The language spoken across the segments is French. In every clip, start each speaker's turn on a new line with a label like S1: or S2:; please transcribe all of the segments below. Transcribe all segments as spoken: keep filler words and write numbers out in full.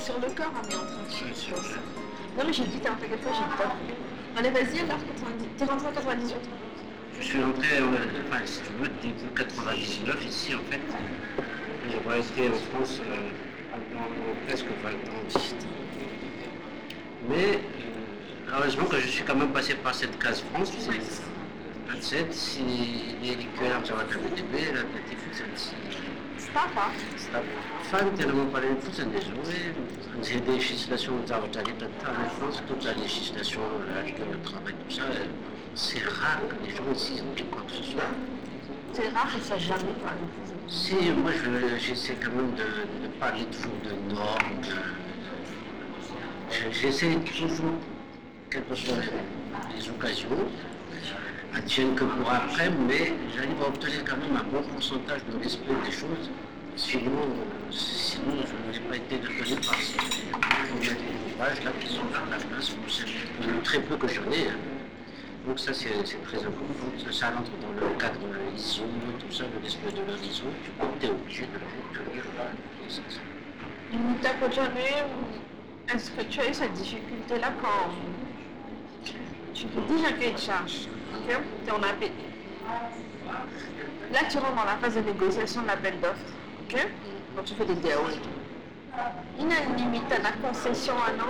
S1: sur le corps, on est en train de chier. Non mais j'ai dit, t'as fait quelque chose, j'ai dit pas. Allez, vas-y alors, quatre-vingt-dix. T'es rentré en quatre-vingt-dix-huit?
S2: Je suis rentré, euh, enfin si tu veux, début quatre-vingt-dix-neuf ici en fait. J'ai été en France euh, pendant presque vingt ans. Mais euh, heureusement que je suis quand même passé par cette case France, c'est vingt-sept, si les liqueurs, ça va te B T B, la Petit Futsal.
S1: Stapa.
S2: Fan tellement pas les Futsal des jouets, j'ai des législations de travail en France, toute la législation, l'âge de travail, tout ça, c'est rare que les gens ici ont quoi que ce soit.
S1: C'est rare que ça jamais parle.
S2: Si, moi je, j'essaie quand même de, de parler toujours de normes, de, j'essaie toujours, quelles que soient les occasions, tiennent que pour après, mais j'arrive à obtenir quand même un bon pourcentage de respect des choses. Sinon, sinon je n'aurais pas été reconnu par ces ouvrages là qui sont sur la place. C'est très peu que j'en ai. Hein. Donc ça c'est, c'est très important. Ça rentre dans le cadre de l'I S O, tout ça, le respect de l'I S O. Tu es obligé de le retenir.
S1: T'as pas jamais. Est-ce que tu as eu cette difficulté-là quand tu rédiges un cahier de charge? Ok, t'es en A P. Là, tu rentres dans la phase de négociation de l'appel d'offres. Ok, quand tu fais des D A O et tout. Il y a une limite à la concession à non.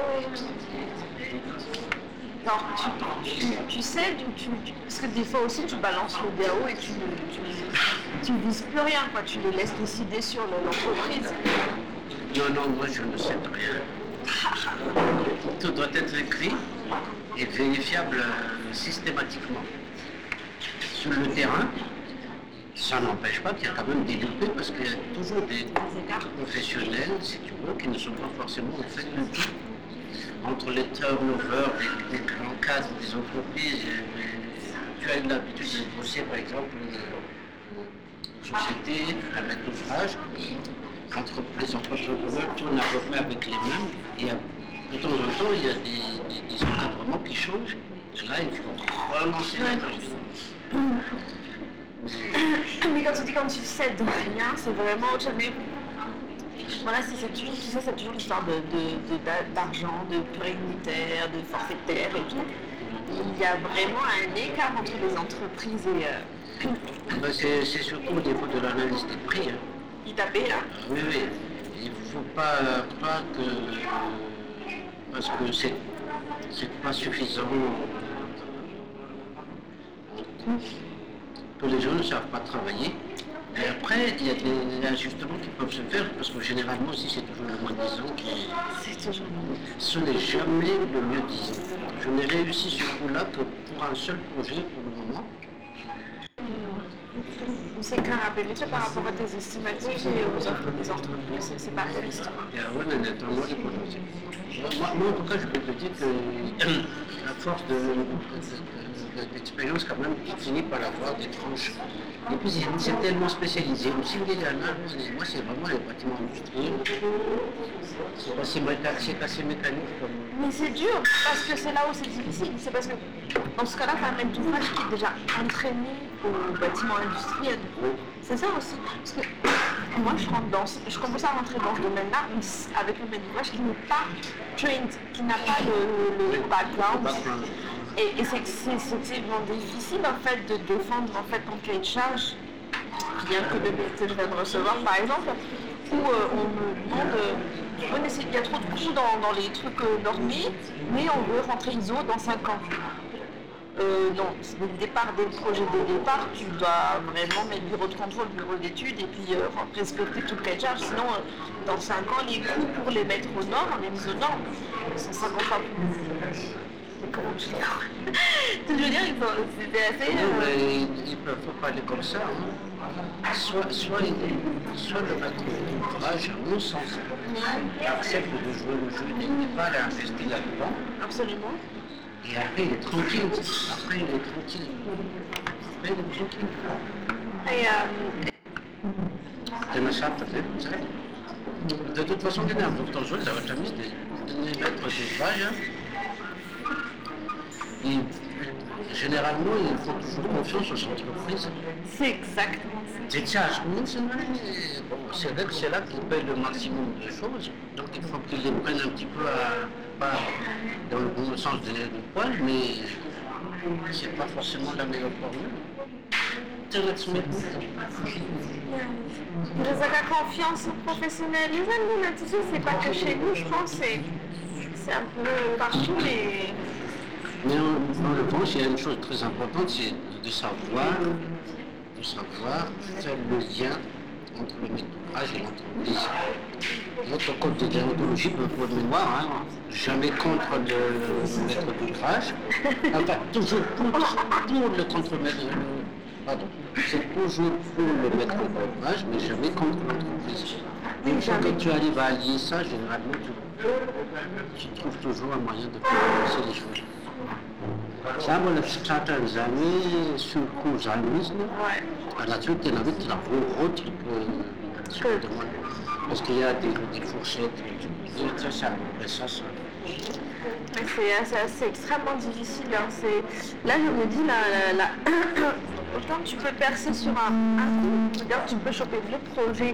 S1: Genre, tu, tu, tu sais, tu, tu, parce que des fois aussi, tu balances le D A O et tu tu, tu vises plus rien, quoi. Tu les laisses décider sur le, l'entreprise.
S2: Non, non, moi je ne sais rien. Tout doit être écrit et vérifiable euh, systématiquement sur le terrain. Ça n'empêche pas qu'il y a quand même des loupés parce qu'il y a toujours des professionnels, si tu veux, qui ne sont pas forcément en fait le tout. Entre les turnovers des, des grands cadres des entreprises, et, et, tu as eu l'habitude de bosser par exemple une société, un maître d'ouvrage, entre les entrepreneurs tournent à peu près avec les mêmes, et de temps en temps il y a des, des, des encadrements qui changent, et là il faut relancer la
S1: Mais quand tu dis quand tu cèdes rien, c'est vraiment jamais. Voilà, c'est, c'est toujours, tu sais, c'est toujours l'histoire de, de, de, d'argent, de prioritaire, de forfaitaire et tout. Il y a vraiment un écart entre les entreprises et. Euh...
S2: Ben c'est, c'est surtout au niveau de l'analyse des prix. Hein.
S1: Il t'a payé là?
S2: Oui, oui. Il ne faut pas croire que. Parce que c'est, c'est pas suffisant. Que les gens ne savent pas travailler. Et après, il y a des ajustements qui peuvent se faire, parce que généralement aussi c'est toujours le moins disant qui.
S1: C'est toujours
S2: Ce n'est jamais le mieux disant. Je n'ai réussi ce coup-là que pour un seul projet pour le moment.
S1: C'est qu'un rappel par rapport à tes estimatifs et aux offres des entreprises, c'est pas réaliste.
S2: Oui, mais naturellement, c'est pas possible. Moi, moi, en tout cas, je peux te dire que à force de, de, de, d'expérience, quand même, tu finis par avoir des tranches. Et puis, c'est, c'est tellement spécialisé. Aussi, les dernières, moi, c'est vraiment les bâtiments industriels. C'est assez, méca- c'est assez mécanique comme.
S1: Mais c'est dur, parce que c'est là où c'est difficile. C'est parce que, dans ce cas-là, tu as un maître d'ouvrage qui est déjà entraîné au bâtiment industriel. C'est ça aussi. Parce que moi, je, rentre dans, je commence à rentrer dans ce domaine-là avec un maître d'ouvrage qui n'est pas trained, qui n'a pas le, le background. Et, et c'est, c'est, c'est extrêmement difficile en fait de défendre en fait ton cahier de charge, bien que le que je viens de recevoir par exemple, où euh, on me demande, euh, ouais, mais il y a trop de coûts dans, dans les trucs euh, normés, mais on veut rentrer I S O dans cinq ans. Euh, non, dès le départ, dès le projet de départ, tu dois vraiment mettre bureau de contrôle, bureau d'études et puis euh, respecter tout le cahier de charge. Sinon, euh, dans cinq ans, les coûts pour les mettre aux normes, les mises aux normes, sont cinquante fois plus. Comment je veux dire, c'était assez.
S2: Non, mais ils ne peuvent pas aller comme ça. Hein. Soit, soit, il, soit le maître d'ouvrage, à mon sens, accepte de jouer le jeu, il n'est pas à investir là-dedans.
S1: Absolument.
S2: Et après, il est tranquille. Après, il est tranquille. Après, il est tranquille.
S1: Et euh...
S2: C'est ma charte, tu sais. De toute façon, il est important de jouer, ça va te mise de maître d'ouvrage. Et généralement, il faut toujours confiance aux entreprises.
S1: C'est exactement ça.
S2: C'est ça, je me dis, c'est vrai, bon, c'est vrai que c'est là qu'ils paient le maximum de choses. Donc il faut qu'ils les prennent un petit peu à, pas dans le bon sens du poil, mais c'est pas forcément la meilleure formule.
S1: Vous avez confiance professionnelle. Les animateurs, c'est pas que chez nous, je pense, c'est, c'est un peu partout, mais...
S2: Mais en, en revanche, il y a une chose très importante, c'est de savoir, de savoir faire le lien entre le maître d'ouvrage et l'entreprise. Notre code de déontologie, pour de mémoire, hein, jamais contre le, le maître d'ouvrage, enfin toujours pour, pour le contre-maître. Pardon, c'est toujours pour le maître d'ouvrage, mais jamais contre l'entreprise. Une fois que tu arrives à allier ça, généralement, tu, tu trouves toujours un moyen de faire avancer les choses. Ça, voilà, certaines années, sur le coursanisme, là-dessus, tu as la route que parce qu'il y a des, des fourchettes, ça, ça, ça, ça.
S1: Mais c'est, c'est, c'est extrêmement difficile. Hein. C'est... Là, je me dis, là, là, là... autant tu peux percer sur un, un coup, regarde, tu peux choper le projet.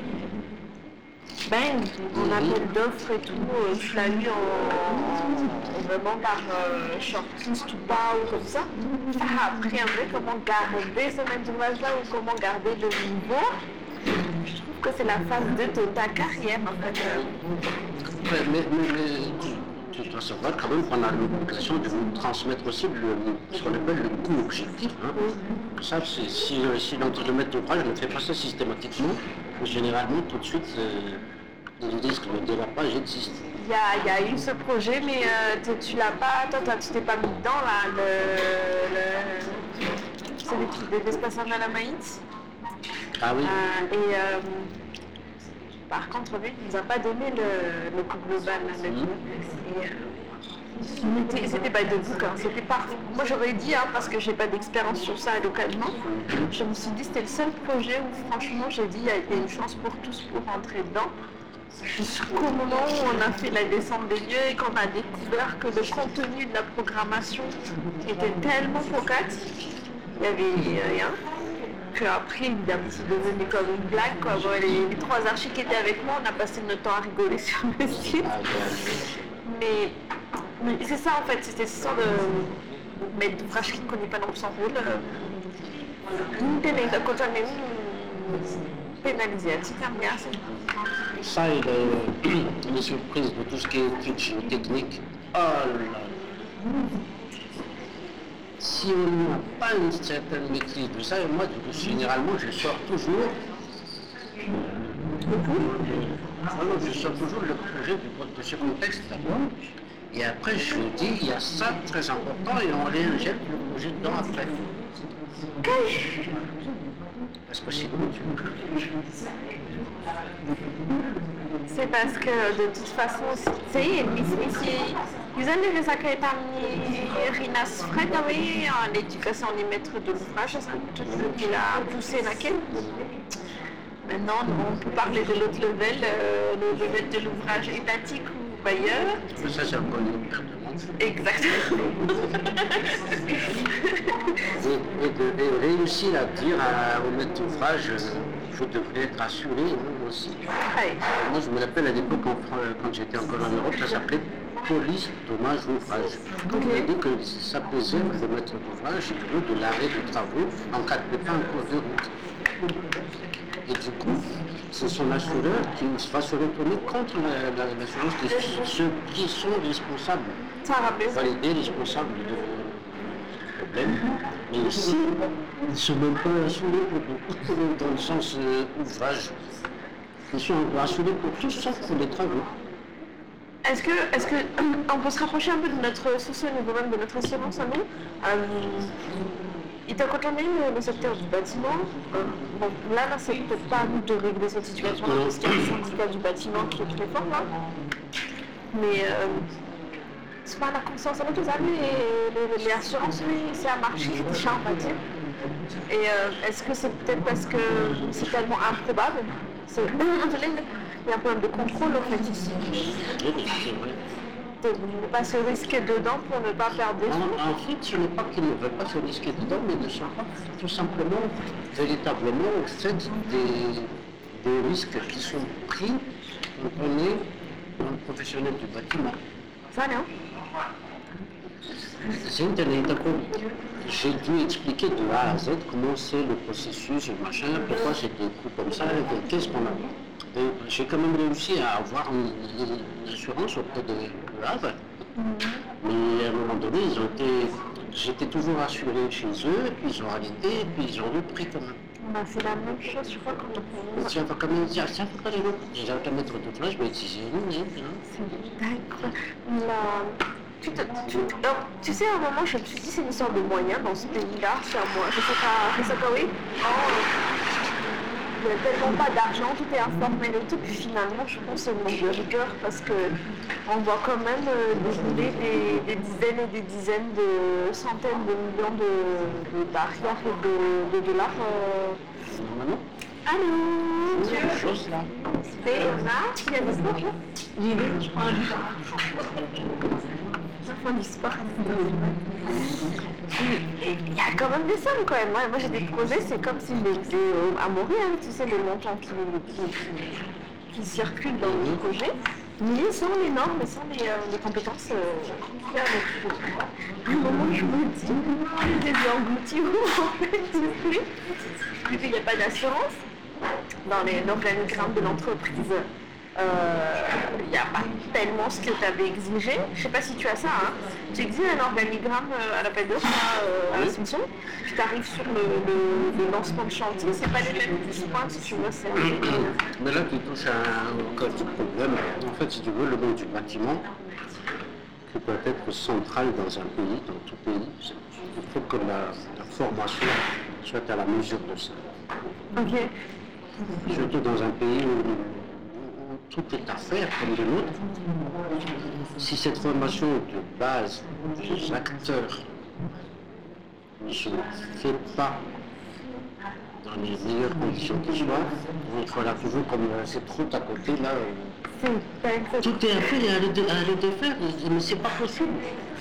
S1: Ben, on appelle d'offres et tout, euh, je l'ai eu en, vraiment par euh, shortlist ou pas, ou comme ça. Après, après, comment garder ce maître d'ouvrage là ou comment garder le niveau, je trouve que c'est la phase deux de ta carrière en fait.
S2: Ouais, mais, mais, mais tu, tu dois savoir quand même qu'on a l'obligation de vous transmettre aussi le, ce qu'on appelle le coût objectif. Hein. Ça, c'est, si, si le maître d'ouvrage ne fait pas ça systématiquement, généralement tout de suite, euh, le risque de dérapage existe.
S1: Il y a, il y a eu ce projet, mais euh, tu, tu l'as pas, toi, toi tu t'es pas mis dedans là, le, le c'est les trucs des espaces à la maïs.
S2: Ah oui.
S1: Euh, et euh, par contre, lui, il nous a pas donné le, le coût global. Là, le mmh. et, euh, c'était pas de bouc, hein, c'était pas. Moi j'aurais dit, hein, parce que j'ai pas d'expérience sur ça localement, je me suis dit c'était le seul projet où franchement j'ai dit il y a une chance pour tous pour rentrer dedans. Jusqu'au moment où on a fait la descente des lieux et qu'on a découvert que le contenu de la programmation était tellement focace, il n'y avait rien. Qu'après, évidemment, c'est devenu comme une blague. Quoi. Bon, les, les trois archis qui étaient avec moi, on a passé notre temps à rigoler sur le site. Mais, mais c'est ça en fait, c'était ce genre de maître d'ouvrage qui ne connaît pas non plus son rôle. Pénalisé, c'est comme bien.
S2: Ça et le, les surprises de tout ce qui est études géotechniques. Oh là là. Si on n'a pas une certaine maîtrise de ça, et moi, généralement, je sors toujours. Alors, je sors toujours le projet de ce contexte d'abord. Et après, je vous dis, il y a ça très important et on réinjecte le projet dedans après. Parce que sinon, tu...
S1: C'est parce que de toute façon, c'est ils ont des sacrés parmi Rinas Fred en éducation des maîtres de l'ouvrage, c'est tout qu'il a poussé laquelle. Maintenant, on peut parler de l'autre level, euh, le level de l'ouvrage étatique ou bailleur.
S2: Ça, c'est un peu une perte de monde.
S1: Exactement.
S2: et, et, de, et réussir à dire à, au maître d'ouvrage, euh, vous devrez être assuré, vous aussi.
S1: Ouais.
S2: Moi, je me rappelle à l'époque, quand, quand j'étais encore en Europe, ça s'appelait police dommage ouvrage. Okay. On a dit que ça pesait le maître d'ouvrage de l'arrêt de travaux en cas de pépin en cours de route. Et du coup, c'est son assureur qui va se retourner contre l'assurance de ceux qui sont responsables.
S1: Ça rappelle.
S2: Valider responsables de problème. Mais ici, ils ne sont même pas assurés pour, dans le sens euh, ouvrage. Ils sont assurés pour tout sauf pour les travaux.
S1: Est-ce que, est-ce que on peut se rapprocher un peu de notre souci au niveau même de notre assurance à nous euh, Il t'a contenu le, le secteur du bâtiment. Euh, bon, là, là c'est peut-être pas à nous de régler cette situation-là, parce qu'il y a le syndicat du bâtiment qui est très fort là. Mais euh, c'est pas la conscience à nous tous amis et les, les assurances, oui, c'est un marché qui est cher, on va dire. Et euh, est-ce que c'est peut-être parce que c'est tellement improbable c'est, il y a un problème de contrôle en fait ici. De ne pas se risquer dedans pour ne pas perdre des sous.
S2: En, en fait, ce n'est pas qu'ils ne veulent pas se risquer dedans, mais ne sont pas tout simplement, véritablement au fait des, des risques qui sont pris quand on est dans le professionnel du bâtiment.
S1: Ça, non?
S2: C'est une telle étape. J'ai dû expliquer de A à Z comment c'est le processus, le machin, pourquoi c'est des coups comme ça, et qu'est-ce qu'on a. Et j'ai quand même réussi à avoir une, une assurance auprès de Le Havre. Mais à un moment donné, ils ont été, j'étais toujours assuré chez eux, puis ils ont arrêté, puis ils ont repris quand même.
S1: Bah, c'est la même chose, je crois, quand on
S2: Ça va quand même dire, ça faut pas les autres. Déjà, qu'à mettre de place, je vais exiger une, une, une.
S1: C'est d'accord. La- Tu, te- tu, alors, tu sais, à un moment, je me suis dit, c'est une histoire de moyens dans ce pays-là, c'est à moi. Je sais pas, je sais pas, oui. Oh, il n'y a tellement pas d'argent, tout est informel et tout. Puis finalement, je pense que c'est le manque de rigueur parce que on voit quand même euh, dérouler des, des dizaines et des dizaines de centaines de millions de, de barrières et de, de dollars. Euh...
S2: Maman,
S1: Allô,
S2: c'est une chose là.
S1: c'est là, il y a des sports là? J'y vais, je prends un Enfin, du sport. Il y a quand même des sommes quand même. Moi, moi j'ai des projets, c'est comme si je les faisais euh, à Montréal, tu sais, les montants qui, qui, qui circulent dans le projet. Mais sans les normes et sans les, euh, les compétences euh, qu'il y a avec. À un moment, je me dis, je les ai engloutis où en fait, tu sais. Vu qu'il n'y a pas d'assurance dans les- l'organigramme de l'entreprise. Il n'y a pas tellement ce que tu avais exigé. Je ne sais pas si tu as ça. Hein. Tu exiges un organigramme euh, à l'appel d'offres euh, à la soumission, puis tu arrives sur le, le, le lancement de chantier. C'est pas les mêmes points, si tu veux. C'est
S2: Mais là, tu touches à un code du problème. En fait, si tu veux, le monde du bâtiment, qui doit être central dans un pays, dans tout pays, il faut que la, la formation soit à la mesure de ça.
S1: ok.
S2: Surtout dans un pays où, où tout est à faire comme de l'autre. Si cette formation de base des acteurs ne se fait pas dans les meilleures conditions qui soient, il faudra toujours comme euh, cette route à côté là. euh,
S1: C'est pas exact.
S2: Tout est à faire et à le, dé- à le défaire, mais c'est pas possible.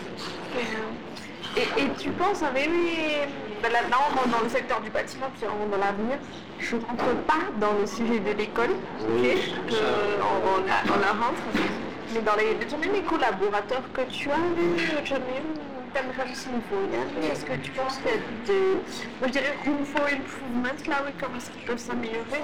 S1: Et, et tu penses, ah, mais oui, ben là, là, on rentre dans le secteur du bâtiment, puis on rentre dans l'avenir. Je ne rentre pas dans le sujet de l'école,
S2: Oui,
S1: ok, que
S2: ça-
S1: on, on la, on la rentre, mais dans les, jamais les collaborateurs que tu as vus, jamais t'aimerais aussi une fois. Est-ce que tu penses qu'il y a des, moi je dirais room for improvement là, oui, comment est-ce qu'ils peuvent s'améliorer?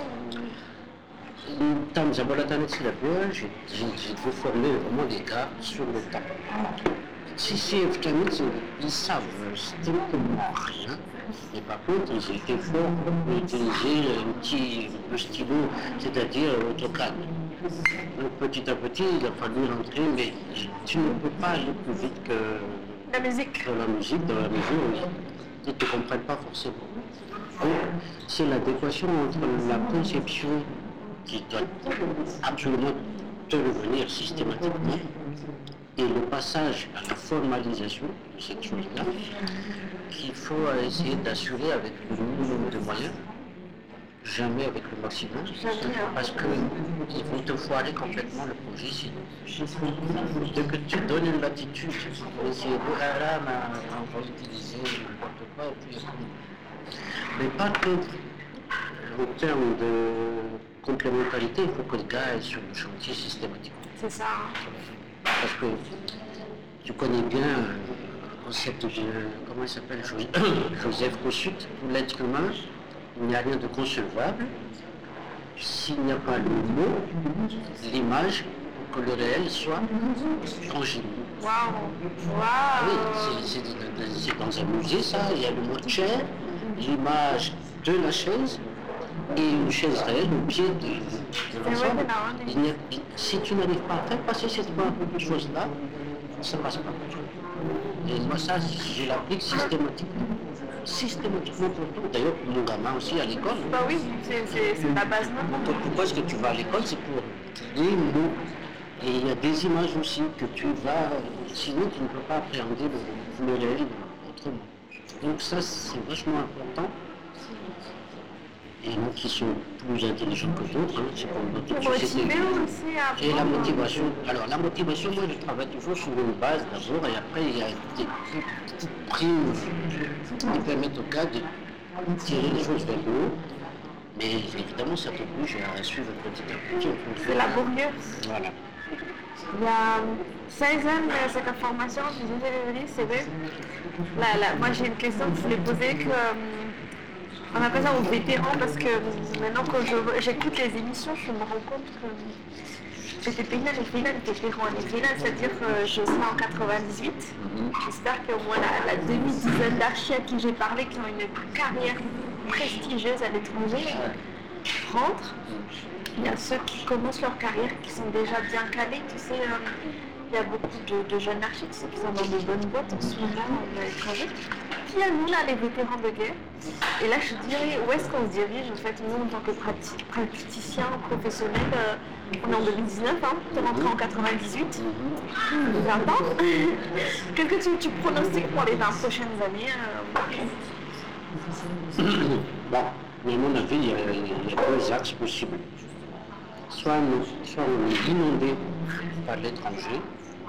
S2: Tam Zabolatane Silabua, j'ai j'ai dû former vraiment des gars sur le tas. Si c'est efficace, ils savent strictement rien. Et par contre, ils étaient forts pour utiliser un petit le stylo, c'est-à-dire AutoCAD. Donc petit à petit, il a fallu rentrer, mais tu ne peux pas aller plus vite que
S1: La musique.
S2: dans la musique, dans la mesure où ils ne te comprennent pas forcément. Donc, c'est l'adéquation entre la conception qui doit absolument te revenir systématiquement et le passage à la formalisation de cette chose-là qu'il faut essayer d'assurer avec le minimum de moyens, jamais avec le maximum, parce qu'ils vont te foirer complètement le projet sinon. Dès que tu donnes une latitude pour essayer de ah là, ma- on va utiliser n'importe quoi, et puis, mais pas que en termes de complémentarité, il faut que le gars aille sur le chantier systématiquement.
S1: C'est ça.
S2: Parce que tu connais bien euh, le concept de, comment il s'appelle, Jo- Joseph Kossuth, pour l'être humain, il n'y a rien de concevable s'il n'y a pas le mot, l'image, pour que le réel soit tangible.
S1: Waouh.
S2: Ah oui,
S1: Waouh.
S2: c'est- c'est c'est dans un musée ça, il y a le mot chair, l'image de la chaise et une chaise réelle au pied de, de l'ensemble.
S1: vrai, c'est
S2: Il n'y a- Si tu n'arrives pas à faire passer cette chose-là, ça ne passe pas. Et moi ça, je l'applique systématiquement. Systématiquement pour tout. D'ailleurs pour mon gamin aussi à l'école.
S1: Bah oui, c'est c'est- c'est la base même.
S2: Donc pourquoi est-ce que tu vas à l'école? C'est pour les mots. Et il y a des images aussi que tu vas, sinon tu ne peux pas appréhender le, le réel autrement. Donc ça c'est vachement important. Et nous qui sont plus intelligents que d'autres, hein, c'est comme dans toute
S1: Pour
S2: société.
S1: motiver aussi à
S2: Et la
S1: apprendre.
S2: motivation. Alors la motivation, moi je travaille toujours sur une base d'abord et après il y a des petites primes qui permettent au gars de tirer les choses vers le haut. Mais évidemment, ça t'oblige à suivre petit à petit.
S1: C'est laborieux.
S2: Voilà.
S1: Il y a seize ans de cette information, je vous ai c'est vrai. Là, là, moi j'ai une question que je voulais poser, que, euh, on appelle ça aux vétérans, parce que maintenant quand je- j'écoute les émissions, je me rends compte que j'étais payée les finales, vétérans les finales, c'est-à-dire que je suis en quatre-vingt-dix-huit. J'espère qu'au moins la, la demi-dizaine d'archis à qui j'ai parlé, qui ont une carrière prestigieuse à l'étranger, euh, rentrent. Il y a ceux qui commencent leur carrière, qui sont déjà bien calés, tu sais, euh, il y a beaucoup de, de jeunes archis, tu sais, qui sont dans de bonnes boîtes en ce moment à l'étranger. Puis il y a nous, là, les vétérans de guerre. Et là, je dirais, où est-ce qu'on se dirige, en fait, nous, en tant que prati- praticiens professionnels, euh, on est en deux mille dix-neuf, hein, tu es rentré en quatre-vingt-dix-huit, vingt ans. Qu'est-ce que tu, tu pronostiques pour les vingt prochaines années euh...
S2: Bon, mais à mon avis, il y, a, il y a deux axes possibles. Soit, nous, soit on est inondé par l'étranger,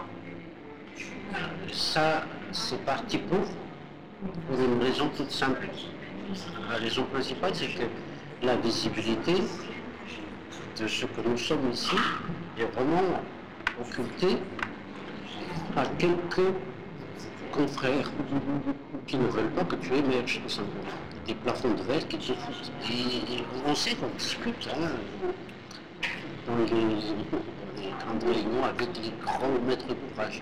S2: ça c'est parti pour, pour une raison toute simple. La raison principale, c'est que la visibilité de ce que nous sommes ici est vraiment occultée par quelques confrères qui ne veulent pas que tu émerges, tout simplement. Des plafonds de verre qui te foutent. Et on sait qu'on discute hein, dans, les, dans les grandes réunions avec les grands maîtres d'ouvrage.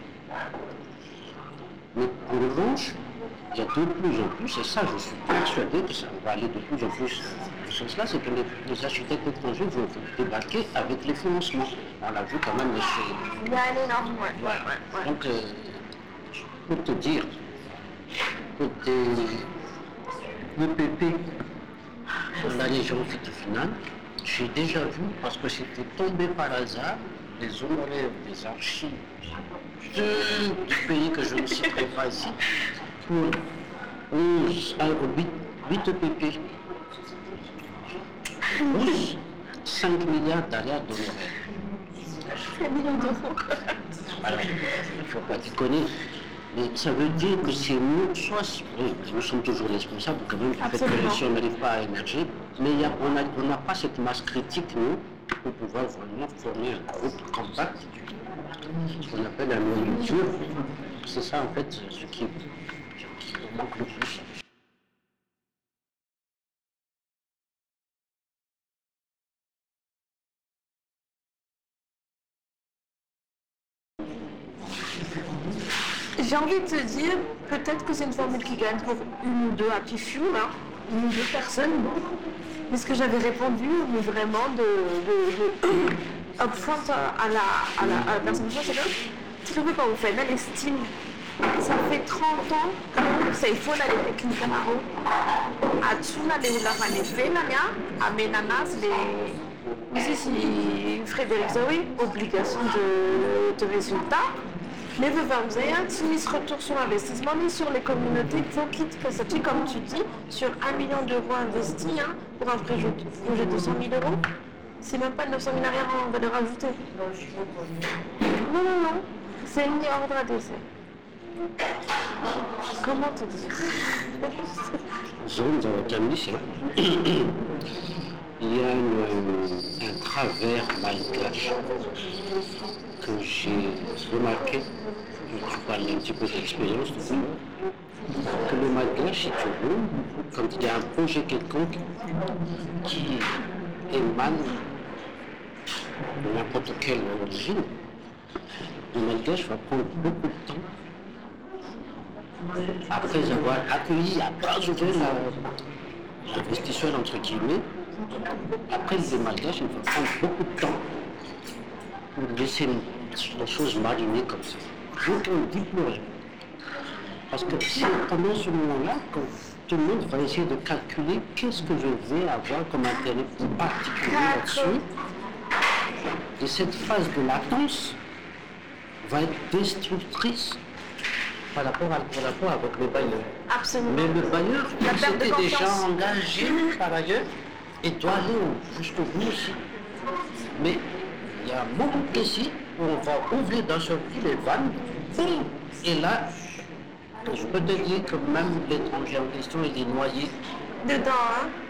S2: Mais en revanche, il y a de plus en plus, et ça je suis persuadé que ça va aller de plus en plus dans ce sens-là, c'est que les, les architectes étrangers vont débarquer avec les financements. On l'a vu quand même chez...
S1: Il y a un énorme, ouais. ouais, ouais, ouais.
S2: Donc, euh, pour te dire que tes E P P dans la région finale, j'ai déjà vu, parce que c'était tombé par hasard, les honoraires des archives de, du pays que je ne citerai pas ici, pour onze, huit E P P, plus cinq milliards d'alliés d'honoraires.
S1: cinq millions d'euros.
S2: Alors, il ne faut pas déconner. Mais ça veut dire que c'est nous, soit oui, nous sommes toujours responsables quand même du fait que si on n'arrive pas à émerger, mais il y a, on n'a pas cette masse critique, nous, pour pouvoir vraiment former un groupe compact, ce qu'on appelle la nourriture. C'est ça en fait ce qui, ce qui nous manque le plus.
S1: J'ai envie de te dire, peut-être que c'est une formule qui gagne pour une ou deux happy few, là, une ou deux personnes, bon. Mais ce que j'avais répondu, mais vraiment de, de, de upfront à la, à la, à la personne, c'est que tu ne peux pas vous faire, elle estime. Ça fait trente ans que sei fona le technique naro. Atsuna le ulavany velany a amenanas le misy si Frédéric Zawi, obligation de, de résultat. Mais amizay tsy misy retour sur investissement, mais sur les communautés, il faut quitte que ça tue, comme tu dis, sur un million d'euros investis hein, pour un projet, projet de cent mille euros. C'est même pas neuf cent mille arrière en valeur ajoutée. Non, non, non. C'est mis ordre à décès. Comment te dire?
S2: Zone dans la mission. Il y a une, un travers malgache que j'ai remarqué, tu parles un petit peu d'expérience, que le malgache, si tu veux, quand il y a un projet quelconque qui émane de n'importe quelle origine, le malgache va prendre beaucoup de temps après avoir accueilli à bras ouverts l'investisseur entre guillemets. Après le malgache, il va prendre beaucoup de temps pour laisser les choses mariner comme ça. Donc on dit plus rien. Parce que c'est pendant ce moment-là que tout le monde va essayer de calculer qu'est-ce que je vais avoir comme intérêt particulier là-dessus. Et cette phase de latence va être destructrice par rapport, à, par rapport avec le bailleur.
S1: Absolument.
S2: Mais le bailleur, il s'était déjà engagé par ailleurs et doit aller jusqu'au bout aussi. Mais il y a un moment précis où on va ouvrir dans ce coup les vannes, boum, et là, je peux te dire que même l'étranger en question, il est noyé.
S1: Dedans, hein?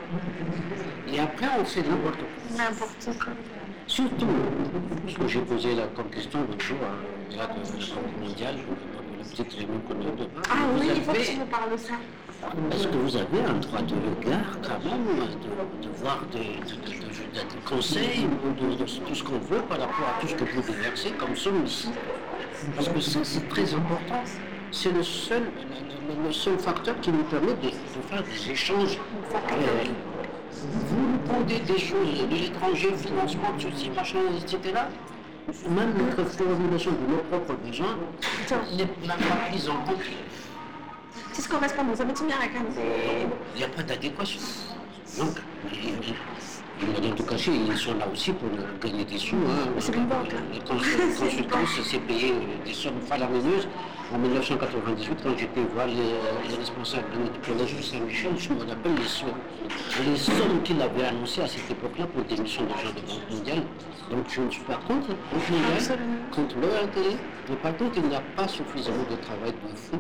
S2: Et après, on fait n'importe quoi.
S1: N'importe quoi.
S2: Surtout, ce que j'ai posé là comme question l'autre jour, hein, là, de la Banque mondiale, la petite réunion qu'on a de
S1: Ah
S2: vous
S1: oui, il faut que
S2: avez-
S1: tu me parles de ça.
S2: Est-ce que vous avez un droit de regard quand même, de, de voir des, de, de, de, de- des conseils ou de, de tout ce qu'on veut par rapport à tout ce que vous déversez comme somme ici? Parce que ça, c'est très important. C'est le seul, le, le- le seul facteur qui nous permet de, de faire des échanges. Euh, vous nous demandez des choses de l'étranger, financement, de ceci, machin, et cetera. Même notre formulation de nos propres besoins n'est même pas prise en compte.
S1: Sisi correspondance ametumiarakazi
S2: Il n'y a pas d'adéquation. Donc, ils, ils, ils, en tout cas, ils sont là aussi pour gagner des sous. Hein.
S1: C'est une banque.
S2: Les consultants, c'est payé des sommes faramineuses. En mille neuf cent quatre-vingt-dix-huit, quand j'étais voir les, les responsables du collège de Saint-Michel, je me rappelle les sommes, les sommes qu'il avait annoncées à cette époque-là pour des missions de gens de Banque mondiale. Donc je ne suis pas contre la Banque mondiale, contre leur intérêt, mais par contre, il n'y a pas suffisamment de travail de fond.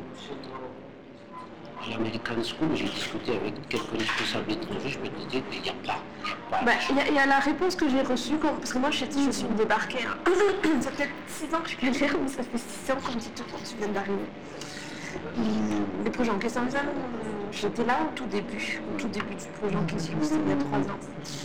S2: À l'American School, j'ai discuté avec quelques responsables étrangers, je me disais qu'il n'y a pas. Il y a pas.
S1: Bah, il y, a- il y a la réponse que j'ai reçue, quand- parce que moi je, sais- je suis débarquée. Hein. Ça fait peut-être six ans que je galère, mais ça fait six ans qu'on me dit tout quand tu viens d'arriver. Hum, Les projets en question, ça, j'étais là au tout début, au tout début du projet en question, c'était il y a trois ans.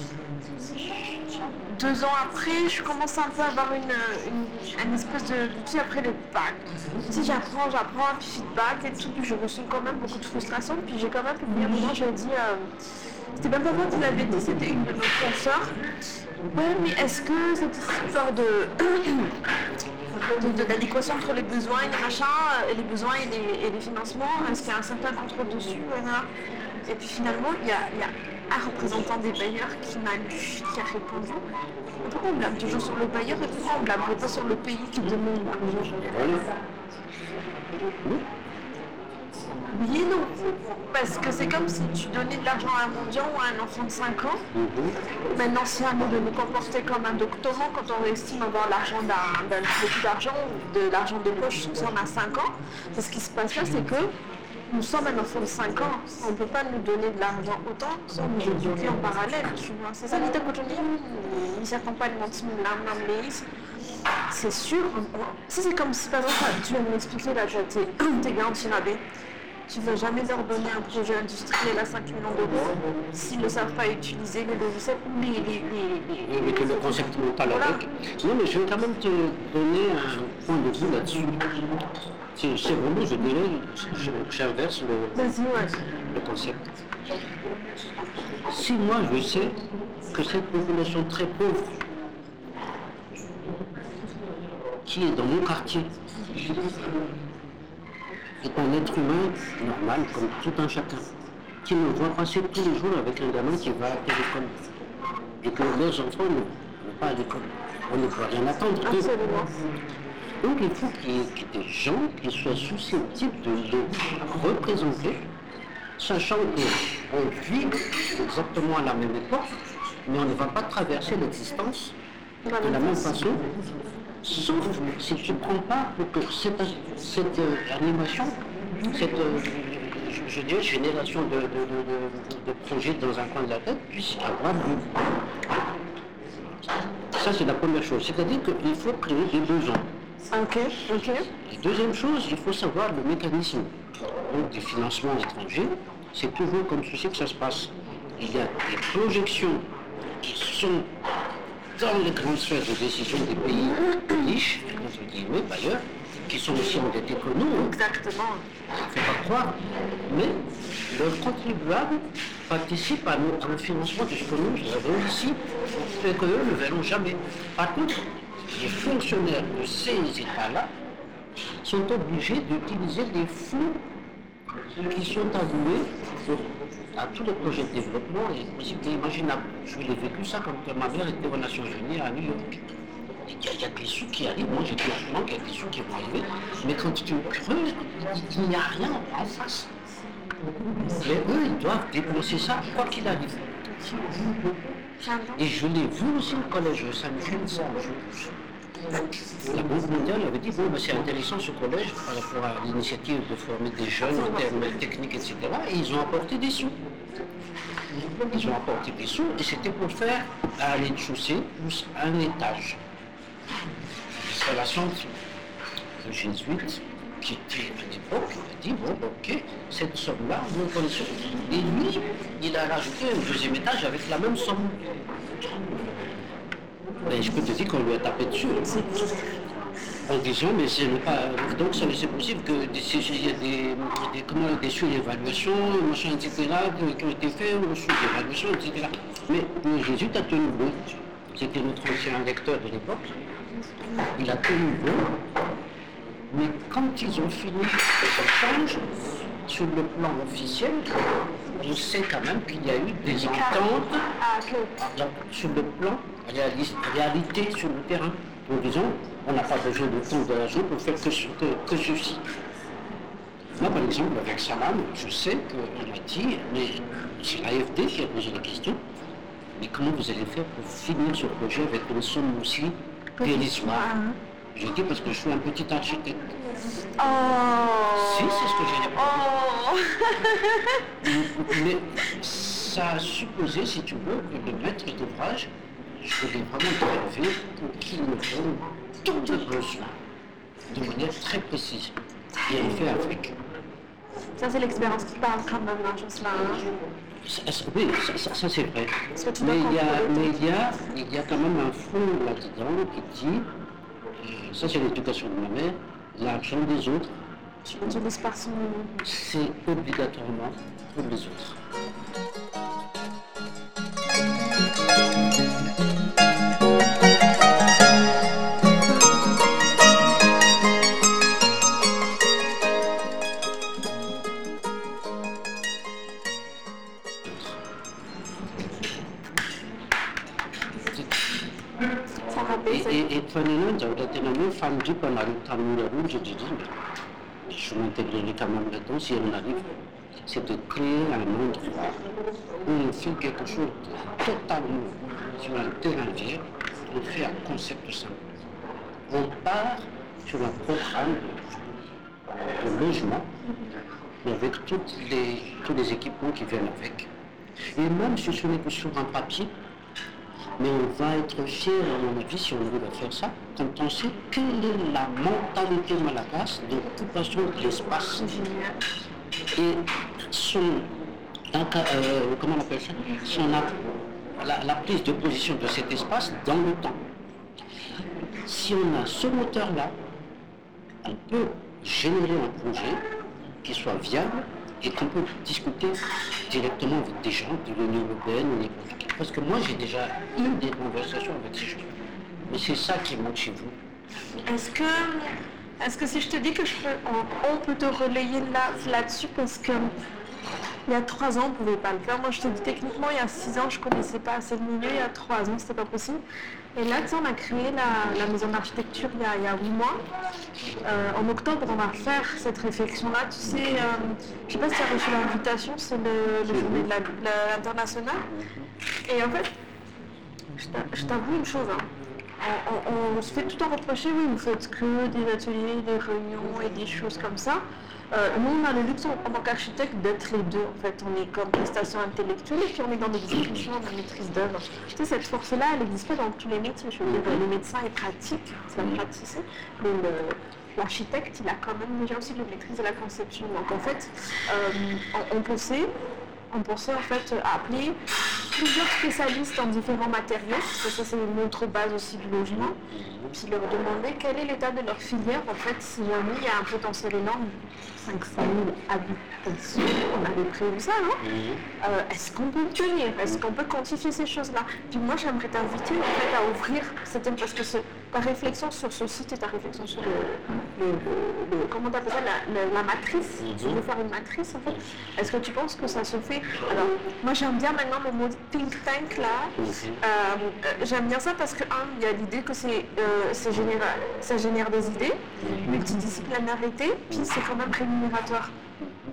S1: Deux ans après, je commence un peu à avoir une, une, une espèce de d'outil après le bac. Tu sais, j'apprends, j'apprends, puis feedback et tout, puis je ressens quand même beaucoup de frustration, puis j'ai quand même publié un moment, j'ai dit, euh, c'était même pas moi qui l'avais dit, c'était une de nos consoeurs. Ouais, mais est-ce que cette histoire de, de, de l'adéquation entre les besoins et les machins, et les besoins et les, et les financements, est-ce qu'il y a un certain contrôle dessus, voilà. Et puis finalement, il y a, il y a un représentant des bailleurs qui m'a lu, qui a répondu. Pourquoi on blâme toujours sur le bailleur et pourquoi on blâmerait pas sur le pays qui demande l'argent? Oui et non. Parce que c'est comme si tu donnais de l'argent à un mendiant ou à un enfant de cinq ans. Maintenant, c'est à nous de nous comporter comme un doctorant quand on estime avoir l'argent d'un, d'un beaucoup d'argent ou de l'argent de poche si on a cinq ans. Et ce qui se passe là, c'est que nous sommes un enfant de cinq ans. On ne peut pas nous donner de l'argent autant sans nous éduquer en parallèle, tu vois. C'est ça l'idée que je dis. Ils s'accompagnent c'est sûr. Si c'est comme si par exemple, tu viens de m'expliquer là, tes, tes gars en Tirabé. Tu ne vas jamais leur donner un projet industriel à cinq millions d'euros s'ils ne savent pas utiliser les logiciels ou les... les, les, les...
S2: Avec le concept mental
S1: Voilà.
S2: avec. Non, mais je vais quand même te donner un point de vue là-dessus. C'est c'est vraiment, je dirais, je- j'inverse le,
S1: Vas-y, ouais.
S2: le concept. Si moi je sais que cette population très pauvre qui est dans mon quartier est un être humain normal comme tout un chacun, qui me voit passer tous les jours avec un gamin qui va à l'école et que leurs enfants ne vont pas à l'école. On ne peut rien attendre d'eux.
S1: Absolument.
S2: Donc il faut qu'il y ait qu'il y ait des gens qui soient susceptibles de les représenter, sachant qu'on vit exactement à la même époque, mais on ne va pas traverser l'existence de la même façon, sauf si tu ne prends pas pour que cette, cette euh, animation, cette euh, je, je dirais, génération de, de, de, de- de projets dans un coin de la tête puisse avoir lieu. Ça, c'est la première chose. C'est-à-dire qu'il faut créer des besoins.
S1: Ok, ok.
S2: Et deuxième chose, il faut savoir le mécanisme donc, des financements étrangers. C'est toujours comme ceci que ça se passe. Il y a des projections qui sont dans les grandes sphères de décision des pays riches, entre guillemets d'ailleurs, qui sont aussi endettés que nous. hein.
S1: Exactement.
S2: Il ne faut pas croire, mais leurs contribuables participent à notre financement de ce que nous avons ici, et qu'eux ne verront jamais. Par contre, les fonctionnaires de ces États-là sont obligés d'utiliser des fonds qui sont alloués à tous les projets de développement, et c'était imaginable. Je l'ai vécu ça quand ma mère était aux Nations Unies à New York. Il y, a, il y a des sous qui arrivent, moi j'étais au courant qu'il y a des sous qui vont arriver, mais quand tu creuses, il n'y a rien en face. Mais eux, ils doivent dépenser ça quoi qu'il arrive.
S1: J'entends.
S2: Et je l'ai vu aussi au collège Saint-Michel, ça, je- La Banque mondiale avait dit, bon, ben, c'est intéressant ce collège par rapport à l'initiative de former des jeunes en termes techniques, et cetera. Et ils ont apporté des sous. Ils ont apporté des sous et c'était pour faire un rez-de-chaussée plus un étage. L'installation de jésuite qui était à l'époque, il a dit, bon, ok, cette somme-là, vous connaissez. Et lui, il a rajouté un deuxième étage avec la même somme. Mais je peux te dire qu'on lui a tapé dessus. En disant, mais ce n'est pas. Donc c'est possible que il y a des, des, comment, des sous-évaluations, machin, et cetera, qui ont été faits, ou sous-évaluations, et cetera. Mais le Jésus a tenu bon. C'était notre ancien lecteur de l'époque. Il a tenu bon. Mais quand ils ont fini ce change, sur le plan officiel, on sait quand même qu'il y a eu des ententes sur le plan réalité sur le terrain. En disant, on n'a pas besoin de tant d'argent pour faire que, que, que ceci. Moi, par exemple, avec Salam, je sais qu'on m'a dit, mais c'est l'A F D qui a posé la question, mais comment vous allez faire pour finir ce projet avec une somme aussi dérisoire? J'ai dit parce que je suis un petit architecte.
S1: Oh.
S2: Si, c'est ce que j'ai répondu.
S1: Oh.
S2: Mais ça a supposé, si tu veux, que le maître d'ouvrage, je voulais vraiment travailler pour qu'il me donne tous les besoins de manière très précise. Et on fait avec.
S1: Ça, c'est l'expérience qui parle quand même, hein, Jocelyn.
S2: Oui, ça, ça, ça c'est vrai. Mais il y, a, mais il, y a, il y a quand même un fond là-dedans qui dit, euh, ça c'est l'éducation de ma mère, l'argent des autres, c'est obligatoirement pour les autres. Et finalement, j'ai famille pendant le temps où je dis, mais je m'intégrerai quand même là-dedans si on arrive, c'est de créer un endroit où on fait quelque chose de totalement sur un terrain vierge, on fait un concept simple. On part sur un programme de logement, avec toutes les, tous les équipements qui viennent avec. Et même si ce n'est que sur un papier, mais on va être fiers, à mon avis, si on arrive à faire ça, quand on sait quelle est la mentalité malagasse de l'occupation de l'espace et son, euh, comment on appelle ça, son, la, la prise de position de cet espace dans le temps. Si on a ce moteur-là, on peut générer un projet qui soit viable et qu'on peut discuter directement avec des gens de l'Union européenne ou n'importe qui. Parce que moi, j'ai déjà eu des conversations avec ces gens. Mais c'est ça qui manque chez vous.
S1: Est-ce que, est-ce que si je te dis que je peux, on, on peut te relayer là, là-dessus parce que il y a trois ans, on ne pouvait pas le faire. Moi, je te dis techniquement, il y a six ans, je ne connaissais pas assez le milieu. Il y a trois ans, c'était pas possible. Et là, tu sais, on a créé la, la maison d'architecture il y a, il y a huit mois. Euh, en octobre, on va faire cette réflexion-là. Tu sais, euh, je ne sais pas si tu as reçu l'invitation, c'est le, le journée de l'international. Et en fait, je t'avoue une chose. Hein. On, on, on se fait tout le temps reprocher, oui, vous faites que des ateliers, des réunions et des choses comme ça. Euh, nous, on a le luxe en, en tant qu'architecte d'être les deux. En fait, on est comme prestation intellectuelle et puis on est dans l'exécution, la maîtrise d'œuvre. Tu sais, cette force-là, elle n'existe pas dans tous les métiers. Je veux dire, le médecin est pratique, c'est un praticien, mais l'architecte, il a quand même déjà aussi de maîtrise de la conception. Donc en fait, euh, on, on pensait, on pensait en fait appeler plusieurs spécialistes en différents matériaux, parce que ça c'est notre base aussi du logement, puis leur demander quel est l'état de leur filière. En fait, si jamais il y a un potentiel énorme, cinq cent mille habitations, on avait prévu ça, non euh, Est-ce qu'on peut le tenir? Est-ce qu'on peut quantifier ces choses-là? Puis moi, j'aimerais t'inviter en fait à ouvrir, c'était parce que ce, ta réflexion sur ce site et ta réflexion sur le, le, le, le comment t'appelles ça, la, la, la matrice, tu veux faire une matrice en fait, est-ce que tu penses que ça se fait? Alors, moi j'aime bien maintenant le mot think tank là, euh, j'aime bien ça parce que, un, il y a l'idée que c'est, euh, c'est général, ça génère des idées, multidisciplinarité, puis c'est quand même rémunérateur.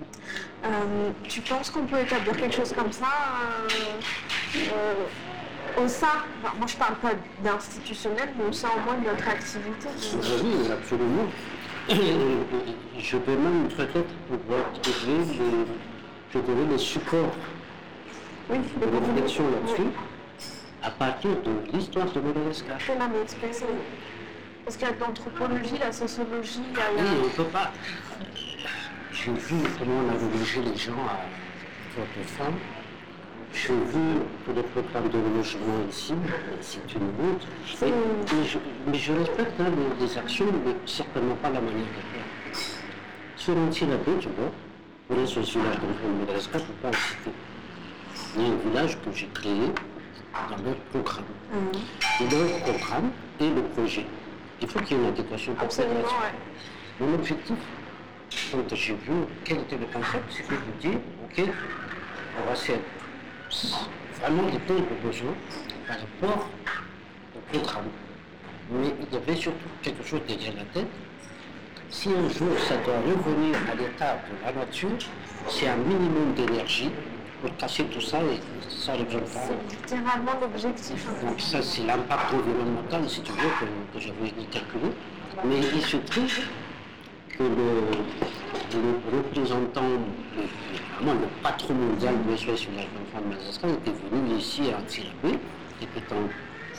S1: Euh, tu penses qu'on peut établir quelque chose comme ça euh, euh, au sein, enfin, moi je parle pas d'institutionnel, mais au sein au moins de notre activité. De...
S2: Oui, absolument. Je peux même peut-être pouvoir trouver les, je dirais, les supports
S1: oui,
S2: de réflexion là-dessus oui. à partir de l'histoire de Madagascar.
S1: C'est la explication. Parce qu'il y a de l'anthropologie, la sociologie, il y a...
S2: Oui, on ne peut pas... J'ai vu comment on a relogé les gens à votre femme. J'ai vu pour les programmes de relogement ici, c'est une route. Mais, mais, je, mais je respecte hein, les, les actions, mais certainement pas la manière de faire. Sur Antilabé, tu vois, pour les ce village d'enfants de Madagascar, je ne peux pas le citer. Il y a un village que j'ai créé dans leur programme. Mmh. Leur programme et le projet. Il faut qu'il y ait une adéquation pour cette
S1: ouais.
S2: Mon objectif, quand j'ai vu quel était le concept, c'était de dire, ok, on va faire vraiment répondre aux besoins par rapport au programme. Mais il y avait surtout quelque chose derrière la tête. Si un jour ça doit revenir à l'état de la nature, c'est un minimum d'énergie pour casser tout ça et ça ne revienne pas.
S1: C'est littéralement l'objectif.
S2: Donc ça c'est l'impact environnemental, si tu veux, que, que j'avais calculé. Mais il se trouve que le, le représentant, le, vraiment le patron mondial de S O S Village d'enfants de Madagascar était venu ici à Antilabé, c'était en...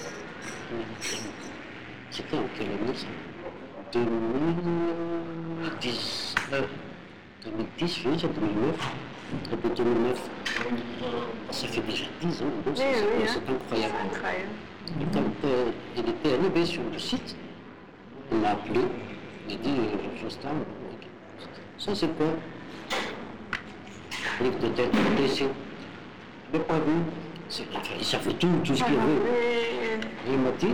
S2: C'était en quelle année ça deux mille dix-neuf. deux mille dix, oui, c'est deux mille neuf. Depuis deux mille neuf, ça fait déjà dix ans, donc c'est oui, oui, incroyable. incroyable. Et quand euh, il était arrivé sur le site, il m'a appelé, il m'a dit, euh, Justin, ça c'est quoi? Livre de tête, décès. Je n'ai pas vu. Il savait tout, tout ce qu'il y avait. Et il m'a dit,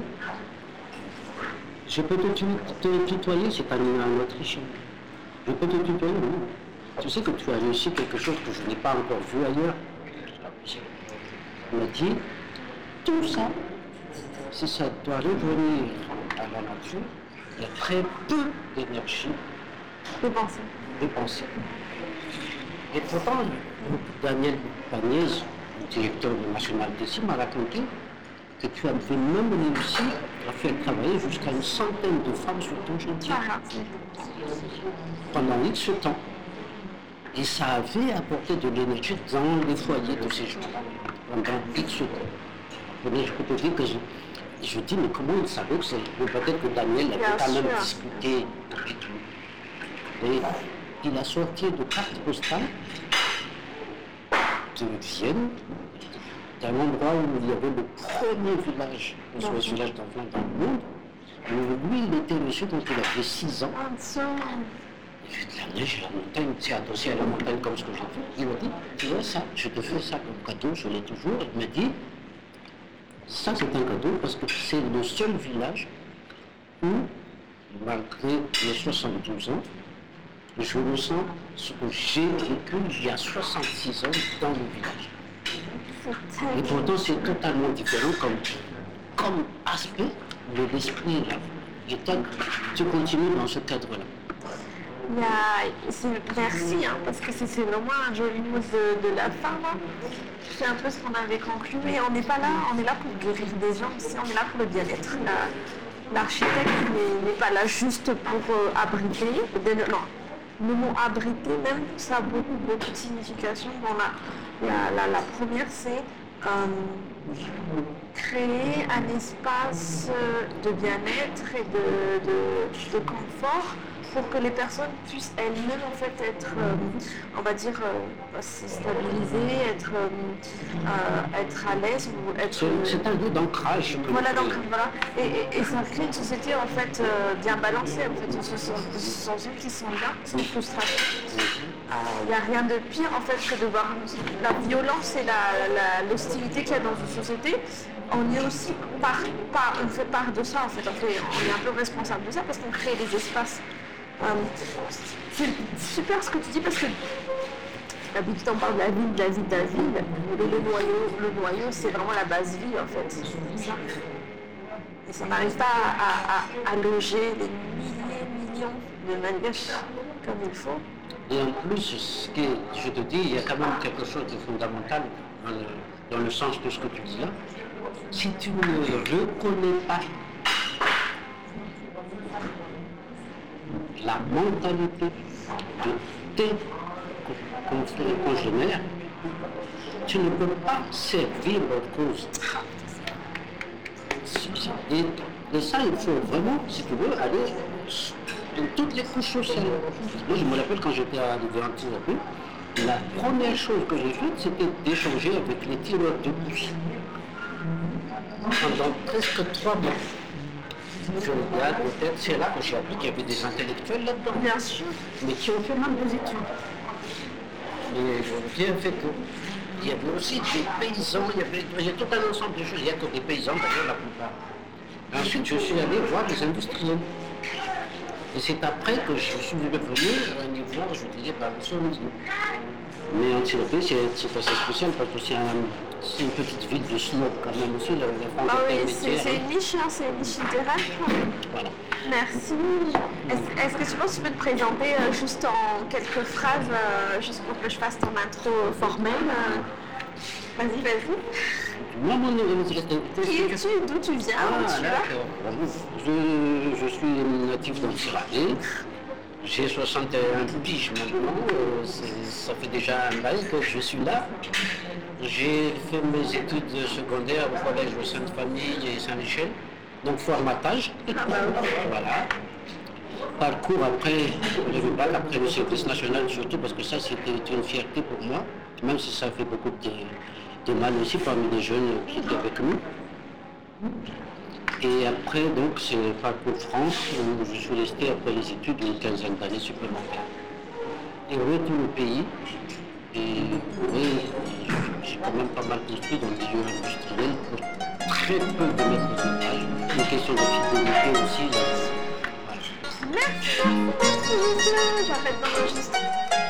S2: je peux te, te tutoyer, c'est un, un Autrichien. Je peux te tutoyer, oui. Tu sais que tu as réussi quelque chose que je n'ai pas encore vu ailleurs. Il m'a dit, tout ça, si ça doit revenir à la nature, il y a très peu d'énergie
S1: dépensée.
S2: dépensée. Et pourtant, Daniel Pagnès, le directeur national d'ici, m'a raconté que tu avais même réussi à faire travailler jusqu'à une centaine de femmes sur ton chantier.
S1: Ah,
S2: pendant X temps. Et ça avait apporté de l'énergie dans les foyers de ces gens-là, pendant X temps. Mais je peux te dire que je, je dis, mais comment il savait que c'est... Peut-être que Daniel avait quand même discuté avec lui. Et il a sorti de cartes postales de Vienne, d'un endroit où il y avait le premier village, le S O S village d'enfants dans le monde. où lui, il était reçu quand il avait six ans. Je lui ai dit, la neige, la montagne, c'est adossé à la montagne comme ce que j'ai fait. Il m'a dit, tu vois ça, je te fais ça comme cadeau, je l'ai toujours. Il m'a dit, ça c'est un cadeau parce que c'est le seul village où, malgré mes soixante-douze ans, je me sens ce que j'ai vécu il y a soixante-six ans dans le village. Et pourtant c'est totalement différent comme, comme aspect, mais l'esprit est là. Et toi, tu continues dans ce cadre-là.
S1: Il y a, merci, hein, parce que c'est vraiment un joli mot de, de la fin. Hein. C'est un peu ce qu'on avait conclu, mais on n'est pas là, on est là pour guérir des gens aussi, on est là pour le bien-être. L'architecte n'est pas là juste pour euh, abriter. Non, le mot abriter, même, ça a beaucoup, beaucoup de significations. Bon, la, la, la, la première, c'est euh, créer un espace de bien-être et de, de, de confort pour que les personnes puissent elles-mêmes en fait être, euh, on va dire, euh, stabilisées, être, euh, être à l'aise ou être...
S2: C'est un lieu d'ancrage.
S1: Voilà, donc voilà. Et, et, et ça crée une société en fait euh, bien balancée. En fait, on se sent, gens qui sont bien, sans frustration. Il n'y a rien de pire en fait que de voir la violence et l'hostilité qu'il y a dans une société. On est aussi par, par, on fait part de ça en fait. On, fait, on est un peu responsable de ça parce qu'on crée des espaces. Euh, c'est super ce que tu dis parce que d'habitude on parle de la ville, de la ville, de la ville, et le noyau, le noyau c'est vraiment la base vie en fait. C'est ça. Et ça n'arrive pas à, à, à loger des milliers, millions de Malgaches comme il faut.
S2: Et en plus, ce que je te dis, il y a quand même quelque chose de fondamental dans le, dans le sens de ce que tu dis là, si tu ne reconnais pas la mentalité de tes confrères et congénères, tu ne peux pas servir leur cause. Et de ça, il faut vraiment, si tu veux, aller dans toutes les couches sociales. Moi, je me rappelle quand j'étais à l'université, la première chose que j'ai faite, c'était d'échanger avec les tireurs de bourse. Pendant presque trois mois. Je regarde peut-être, c'est là que j'ai appris qu'il y avait des intellectuels là-dedans.
S1: Bien sûr.
S2: Mais qui ont fait même des études. Et j'ai bien fait que. Il y avait aussi des paysans, il y avait, il y a tout un ensemble de choses. Il n'y a que des paysans, d'ailleurs, la plupart. Ensuite, je suis allé voir les industriels. Et c'est après que je suis venu à un niveau, je dirais, par le sionisme. Mais Antioquie, c'est assez spécial parce que c'est un, une petite ville de snob quand même aussi. La, la
S1: ah oui, c'est une niche, hein, c'est une niche littéraire.
S2: Voilà.
S1: Merci. Est-ce, est-ce que tu penses que tu peux te présenter euh, juste en quelques phrases, euh, juste pour que je fasse ton intro formelle euh... Vas-y, vas-y.
S2: Moi, mon
S1: Qui es-tu? D'où tu viens?
S2: Ah,
S1: où tu
S2: d'accord. Je, je suis natif d'Antiradé. J'ai soixante et un piges maintenant. Euh, ça fait déjà un bail que je suis là. J'ai fait mes études secondaires au collège de Sainte-Famille et Saint-Michel. Donc formatage.
S1: Ah bah oui.
S2: Voilà. Parcours après le bac, après le service national surtout, parce que ça c'était une fierté pour moi, même si ça fait beaucoup de, de mal aussi parmi les jeunes qui étaient avec nous. Et après, donc, c'est le parcours France, où je suis resté après les études une quinzaine d'années supplémentaires. Et retour au pays, et oui, j'ai quand même pas mal construit dans le milieu industriel pour très peu de maîtres d'ouvrage, une question de fidélité aussi. Là.
S1: Merci, merci, merci, j'arrête d'enregistrer.